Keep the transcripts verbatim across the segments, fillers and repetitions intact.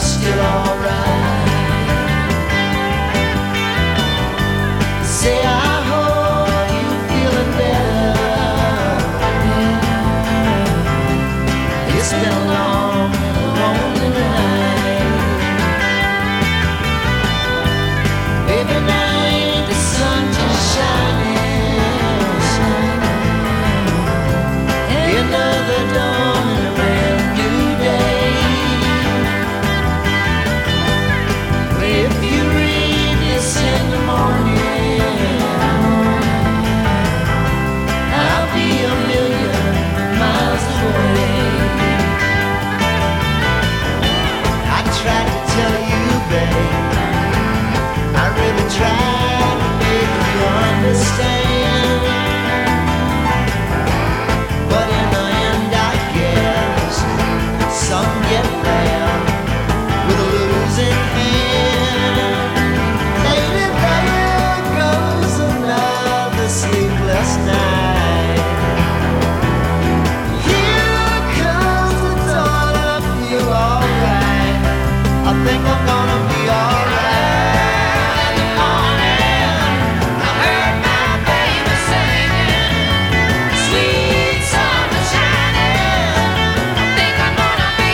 still alright. Say I hope you're feeling better. It's been a long and lonely night. Baby, now ain't the sun just shining. Another dawn and a brand new day. If you read this in the morning, I'll be a million miles away. I tried to tell you, babe, I really tried to make you understand, but in the end I guess some get there with a losing hand. Maybe there goes another sleepless night. Here comes the dawn, I feel alright. I think I'm gonna be alright. In the morning, I heard my baby singing, sweet summer shining. I think I'm gonna be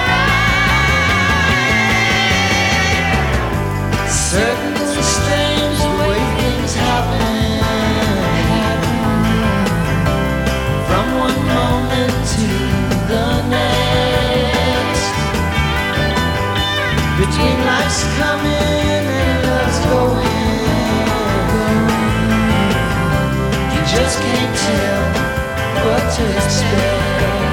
alright. Certainly strange the way things happen, from one moment to the next. Between life's coming and love's going, you just can't tell what to expect.